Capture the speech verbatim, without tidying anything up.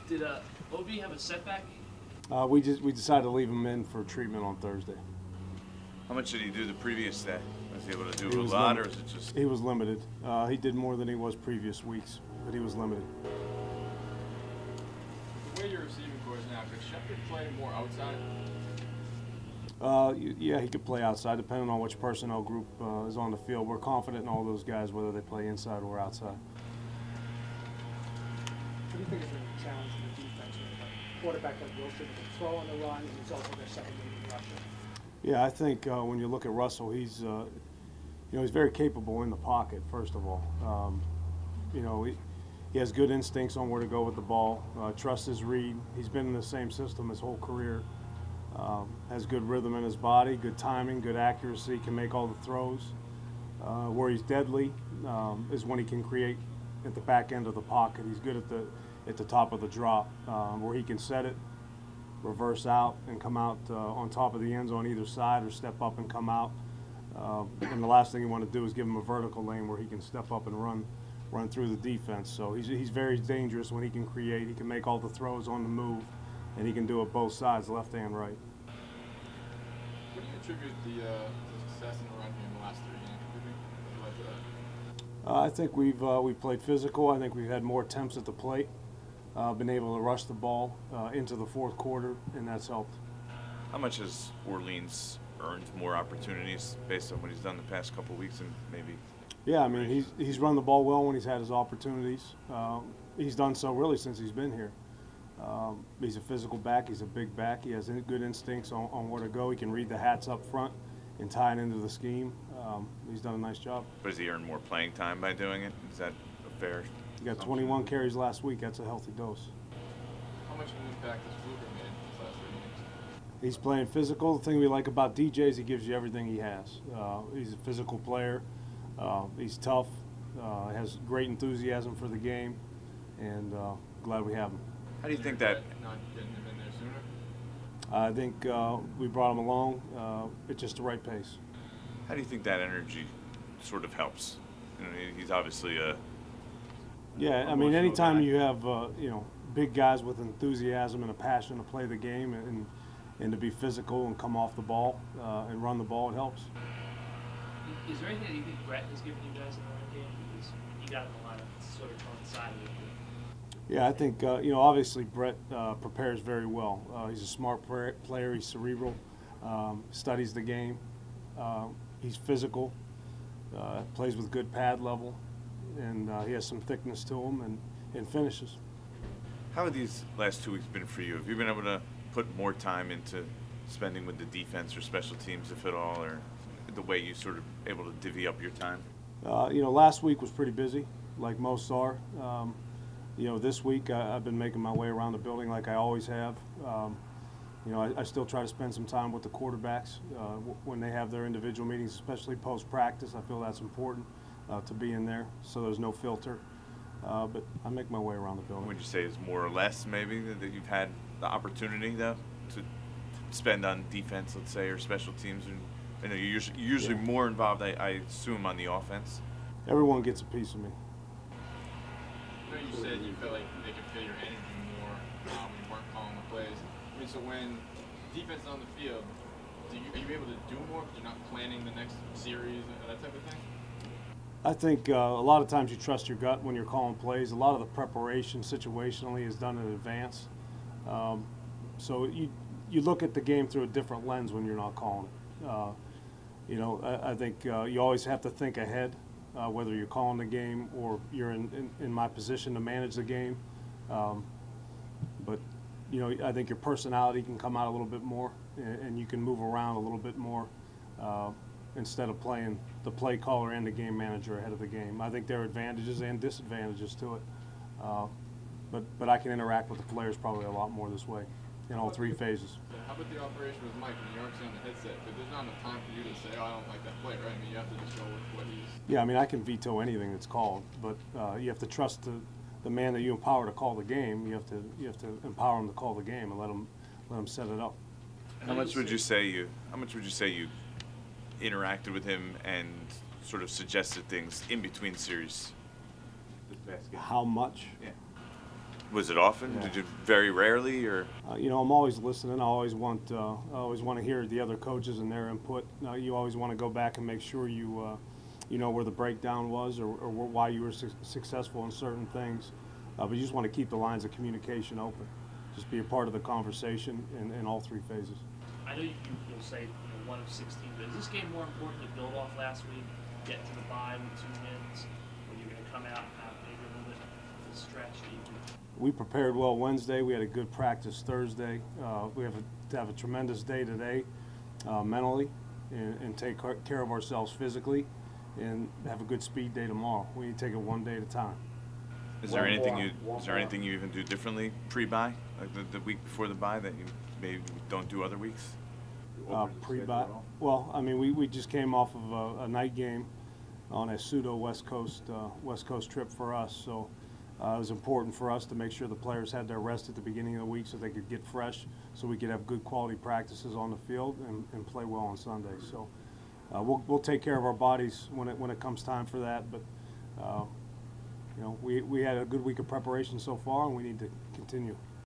Did uh, O B have a setback? Uh, we just we decided to leave him in for treatment on Thursday. How much did he do the previous day? Was he able to do He a was lot, lim- or is it just? He was limited. Uh, he did more than he was previous weeks, but he was limited. The way your receiving core is now, could Shepard play more outside? Uh, y- yeah, he could play outside, depending on which personnel group uh, is on the field. We're confident in all those guys, whether they play inside or outside. What do you think is the challenge in the defense with a quarterback like Wilson who can throw on the run and he's also their second leading rusher? Yeah, I think uh, when you look at Russell, he's uh, you know he's very capable in the pocket. First of all, um, you know he, he has good instincts on where to go with the ball. Uh, trusts his read. He's been in the same system his whole career. Um, has good rhythm in his body, good timing, good accuracy. Can make all the throws. Uh, where he's deadly um, is when he can create at the back end of the pocket. He's good at the at the top of the drop, um, where he can set it, reverse out, and come out uh, on top of the end zone either side, or step up and come out. Uh, and the last thing you want to do is give him a vertical lane where he can step up and run, run through the defense. So he's he's very dangerous when he can create. He can make all the throws on the move, and he can do it both sides, left and right. What do you attribute the, uh, the success in the run game in the last three games? What do you think led to that? Uh, I think we've uh, we've played physical. I think we've had more attempts at the plate. Uh, been able to rush the ball uh, into the fourth quarter, and that's helped. How much has Orleans earned more opportunities based on what he's done the past couple of weeks, and maybe? Yeah, I mean he's he's run the ball well when he's had his opportunities. Um, he's done so really since he's been here. Um, he's a physical back. He's a big back. He has good instincts on, on where to go. He can read the hats up front and tie it into the scheme. Um, he's done a nice job. But has he earned more playing time by doing it? Is that a fair? He got twenty-one carries last week. That's a healthy dose. How much of an impact has Fluker made these last three games? He's playing physical. The thing we like about D J is he gives you everything he has. Uh, he's a physical player. Uh, he's tough. Uh, has great enthusiasm for the game, and uh, glad we have him. How do you think that? Not getting him in there sooner? I think uh, we brought him along uh, at just the right pace. How do you think that energy sort of helps? You know, he's obviously a. Yeah, I mean, emotional anytime guy. you have uh, you know big guys with enthusiasm and a passion to play the game and and to be physical and come off the ball uh, and run the ball, it helps. Is there anything that you think Brett has given you guys in the run game? Because you got him a lot of sort of coincided with it. Yeah, I think uh, you know obviously Brett uh, prepares very well. Uh, he's a smart player. He's cerebral. Um, studies the game. Uh, he's physical. Uh, plays with good pad level, and uh, he has some thickness to him and, and finishes. How have these last two weeks been for you? Have you been able to put more time into spending with the defense or special teams, if at all, or the way you sort of able to divvy up your time? Uh, you know, last week was pretty busy, like most are. Um, you know, this week I, I've been making my way around the building like I always have. Um, you know, I, I still try to spend some time with the quarterbacks uh, w when they have their individual meetings, especially post-practice. I feel that's important uh, to be in there, so there's no filter. Uh, but I make my way around the building. Would you say is more or less maybe that that you've had the opportunity though to spend on defense, let's say, or special teams? And I know you're usually, you're usually Yeah. more involved, I, I assume, on the offense. Everyone gets a piece of me. I know you said you felt like they could feel your energy more uh, when you weren't calling the plays. I mean, so when defense is on the field, do you, are you able to do more because you're not planning the next series and that type of thing? I think uh, a lot of times you trust your gut when you're calling plays. A lot of the preparation situationally is done in advance. Um, so you you look at the game through a different lens when you're not calling it. Uh, you know, I, I think uh, you always have to think ahead, uh, whether you're calling the game or you're in, in, in my position to manage the game. Um, but, you know, I think your personality can come out a little bit more, and, and you can move around a little bit more. Uh, instead of playing the play caller and the game manager ahead of the game. I think there are advantages and disadvantages to it. Uh, but, but I can interact with the players probably a lot more this way in all three phases. So how about the operation with Mike when you're actually on the headset? Because there's not enough time for you to say, oh, I don't like that play, right? I mean, you have to just go with what he's... Yeah, I mean, I can veto anything that's called, but uh, you have to trust the, the man that you empower to call the game. You have to you have to empower him to call the game and let him let him set it up. How much would you say you? How much would you say you interacted with him and sort of suggested things in between series? This past game? How much? Yeah. Was it often? Yeah. Did you very rarely, or? Uh, you know, I'm always listening. I always want, uh, I always want to hear the other coaches and their input. Uh, you always want to go back and make sure you, uh, you know, where the breakdown was, or, or why you were su successful in certain things. Uh, but you just want to keep the lines of communication open. Just be a part of the conversation in, in all three phases. I know you, you'll say, you know, one of sixteen, but is this game more important to build off last week, get to the bye with two wins, or you're going to come out and have maybe a little bit of a stretch that you can? We prepared well Wednesday. We had a good practice Thursday. Uh, we have a, to have a tremendous day today, uh, mentally, and, and take care of ourselves physically, and have a good speed day tomorrow. We need to take it one day at a time. Is there One anything more, you one is there more. anything you even do differently pre-bye, like the, the week before the bye, that you maybe don't do other weeks? Uh, pre-bye. Well, I mean, we, we just came off of a, a night game on a pseudo West Coast uh, West Coast trip for us, so uh, it was important for us to make sure the players had their rest at the beginning of the week so they could get fresh, so we could have good quality practices on the field and, and play well on Sunday. So uh, we'll we'll take care of our bodies when it when it comes time for that. But uh, you know, we we had a good week of preparation so far, and we need to continue.